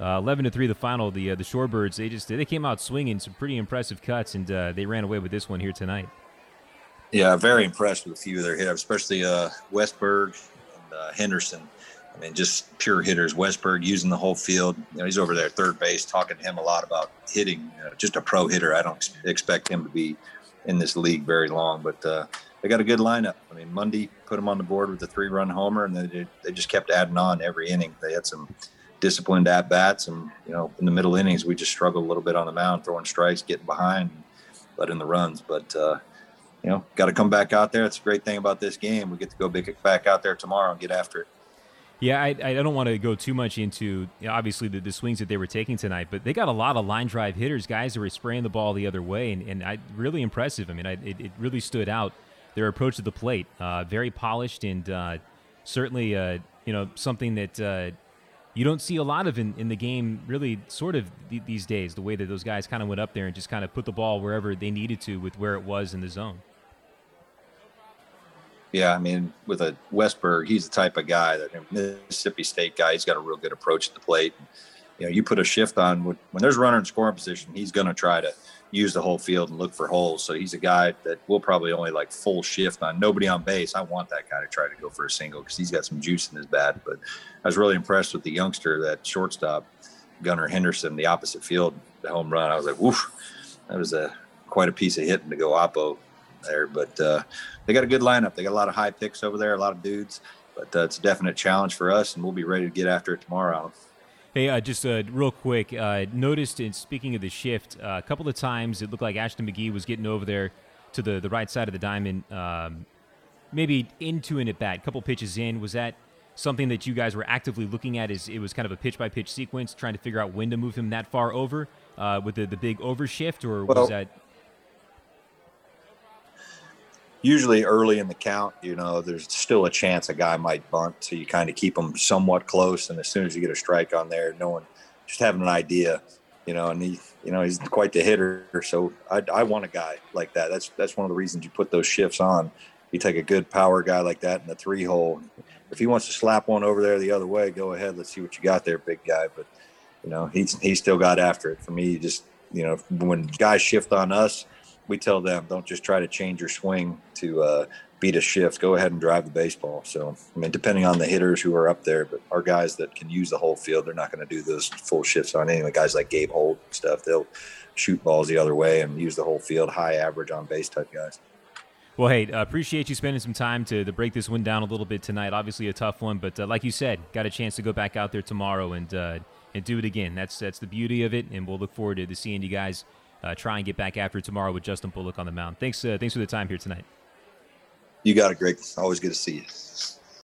11-3 the final. The Shorebirds, they came out swinging some pretty impressive cuts, and they ran away with this one here tonight. Yeah, very impressed with a few of their hitters, especially Westberg and Henderson. I mean, just pure hitters. Westberg using the whole field. He's over there at third base, talking to him a lot about hitting. Just a pro hitter. I don't expect him to be in this league very long, but they got a good lineup. I mean, Mundy put them on the board with a 3-run homer, and they just kept adding on every inning. They had some disciplined at-bats, and, in the middle innings, we just struggled a little bit on the mound, throwing strikes, getting behind, letting the runs. But, got to come back out there. It's a great thing about this game. We get to go back out there tomorrow and get after it. Yeah, I don't want to go too much into, obviously, the swings that they were taking tonight, but they got a lot of line drive hitters, guys that were spraying the ball the other way, and really impressive. I mean, it really stood out, their approach to the plate. Very polished, and certainly, something that you don't see a lot of in the game, really, sort of these days, the way that those guys kind of went up there and just kind of put the ball wherever they needed to with where it was in the zone. Yeah, I mean, with a Westberg, he's the type of guy that Mississippi State guy. He's got a real good approach to the plate. You put a shift on when there's a runner in scoring position, he's going to try to use the whole field and look for holes. So he's a guy that we'll probably only full shift on. Nobody on base. I want that guy to try to go for a single because he's got some juice in his bat. But I was really impressed with the youngster, that shortstop, Gunnar Henderson, the opposite field, the home run. I was like, woof, that was quite a piece of hitting to go oppo there. But they got a good lineup. They got a lot of high picks over there, a lot of dudes. But it's a definite challenge for us, and we'll be ready to get after it tomorrow. Hey, just real quick, noticed in speaking of the shift, a couple of times it looked like Ashton McGee was getting over there to the right side of the diamond, maybe into an at-bat, a couple pitches in. Was that something that you guys were actively looking at? It was kind of a pitch-by-pitch sequence, trying to figure out when to move him that far over with the big overshift, or was that... Usually early in the count, there's still a chance a guy might bunt, so you kind of keep him somewhat close. And as soon as you get a strike on there, just having an idea, and he's quite the hitter. So I want a guy like that. That's one of the reasons you put those shifts on. You take a good power guy like that in the 3-hole. If he wants to slap one over there the other way, go ahead. Let's see what you got there, big guy. But he's still got after it. For me, just when guys shift on us, we tell them, don't just try to change your swing to beat a shift. Go ahead and drive the baseball. So, I mean, depending on the hitters who are up there, but our guys that can use the whole field, they're not going to do those full shifts on any guys like Gabe Holt and stuff. They'll shoot balls the other way and use the whole field, high average on base type guys. Well, hey, appreciate you spending some time to break this one down a little bit tonight. Obviously a tough one, but like you said, got a chance to go back out there tomorrow and do it again. That's the beauty of it, and we'll look forward to seeing you guys try and get back after it tomorrow with Justin Bullock on the mound. Thanks for the time here tonight. You got it, Greg. Always good to see you.